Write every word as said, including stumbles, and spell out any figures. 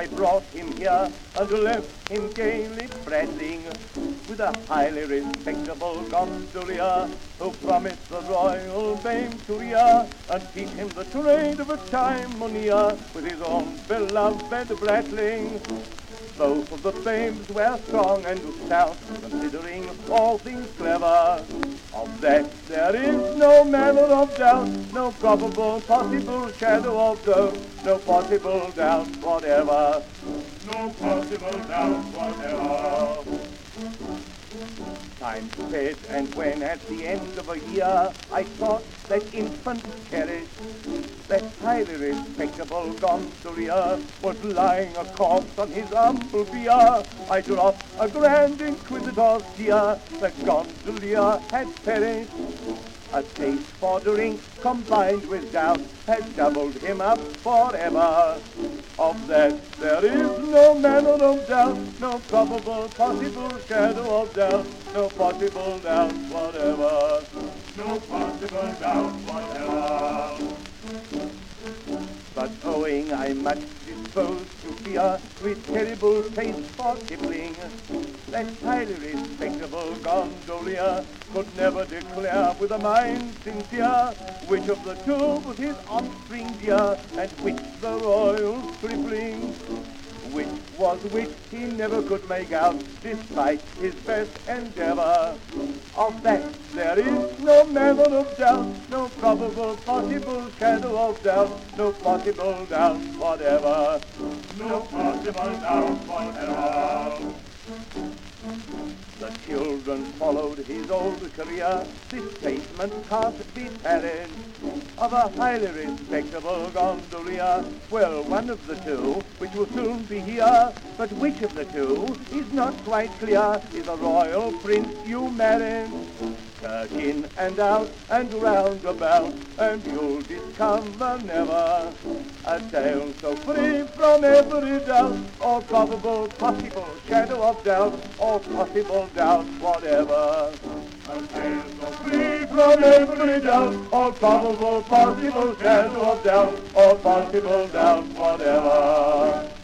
I brought him here and left him gaily prattling with a highly respectable gondolier who promised the royal fame to rear and teach him the trade of a time moneer with his own beloved Bratling. Both of the babes were strong and stout, considering all things clever. Of that there is no manner of doubt, no probable possible shadow of doubt, no possible doubt whatever, no possible doubt whatever. Time sped, and when at the end of a year I thought that infant cherished, that highly respectable gondolier was lying a corpse on his humble bier, I dropped a grand inquisitor's tear. The gondolier had perished. A taste for drink combined with doubt had doubled him up forever. Of that there is no manner of doubt, no probable possible shadow of doubt, no possible doubt whatever, no possible doubt whatever. But owing I'm much disposed to fear with terrible taste for tippling, that highly respectable gondolier could never declare with a mind sincere which of the two was his offspring dear and which the royal stripling. Which was which he never could make out despite his best endeavor. Of that there is no manner of doubt, no probable possible shadow of doubt, no possible doubt whatever, no possible doubt whatever. The children followed his old career, this statement can't be parried, of a highly respectable gondolier. Well, one of the two, which will soon be here, but which of the two is not quite clear, is a royal prince you married. Search in and out and round about, and you'll discover never a tale so free from every doubt, or probable possible shadow of doubt, or possible doubt whatever. A tale so free from every doubt, or probable possible shadow of doubt, or possible doubt whatever.